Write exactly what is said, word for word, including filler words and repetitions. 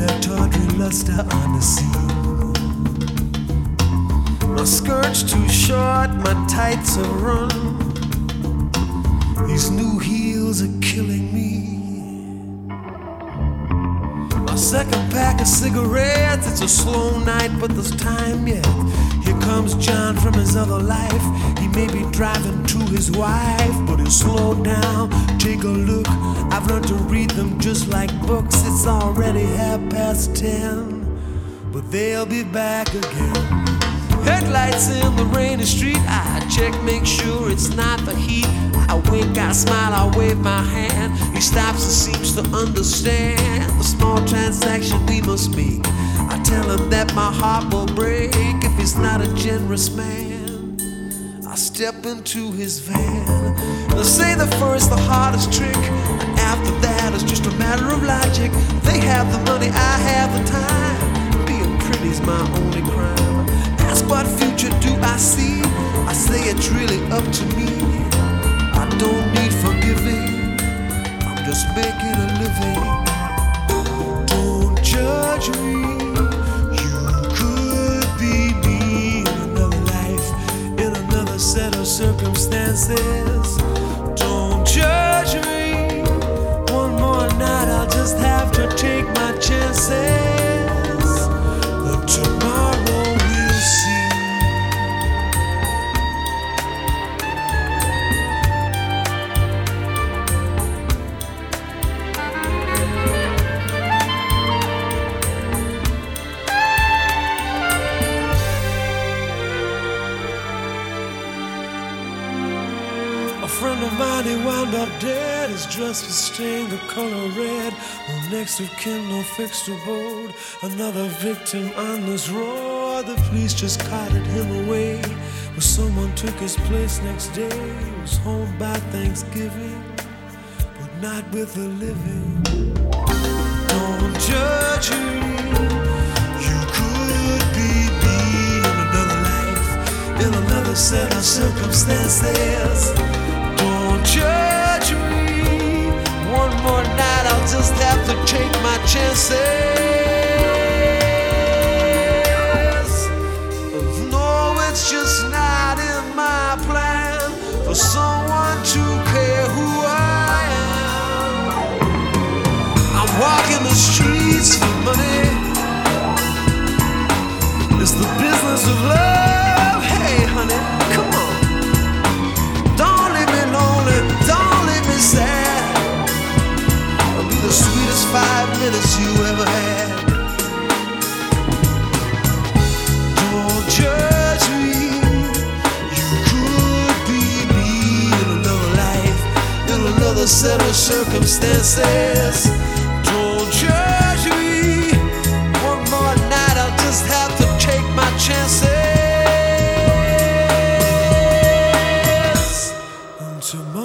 that tawdry luster on the sea. My skirt's too short, my tights are run. These new heels are killing me. My second pack of cigarettes, it's a slow night, but there's time yet. Here comes John from his other life. He may be driving to his wife, but he'll slow down, take a look. I've learned to read them just like books. It's already half past ten, but they'll be back again. Headlights in the rainy street, I check, make sure it's not the heat. I wink, I smile, I wave my hand. He stops and seems to understand the small transaction we must make. I tell him that my heart will break if he's not a generous man. I step into his van. They say the first, the hardest trick, and after that it's just a matter of logic. They have the money, I have the time. Being pretty's my only crime. Ask what future do I see? I say it's really up to me. I don't need forgiving, I'm just making a living. Don't judge me, you could be me in another life, in another set of circumstances. Don't judge me, one more night I'll just have to take my chances. But tomorrow we'll see. A friend of mine, he wound up dead. His dress was stained the color red. No next of kin, no fixed abode. Another victim on this road. The police just carted him away, but someone took his place next day. He was home by Thanksgiving, but not with the living. Don't judge me, you could be me in another life, in another set of circumstances. Don't judge me, one more night I'll just have to take my chances. No, it's just not in my plan for someone to care who I am. I'm walking the streets for money. It's the business of love. Hey honey, come on. Don't leave me lonely, don't leave me sad. It'll be the sweetest five minutes you ever had. Don't judge me, you could be me in another life, in another set of circumstances. Don't judge me, one more night I'll just have to take my chances. Tomorrow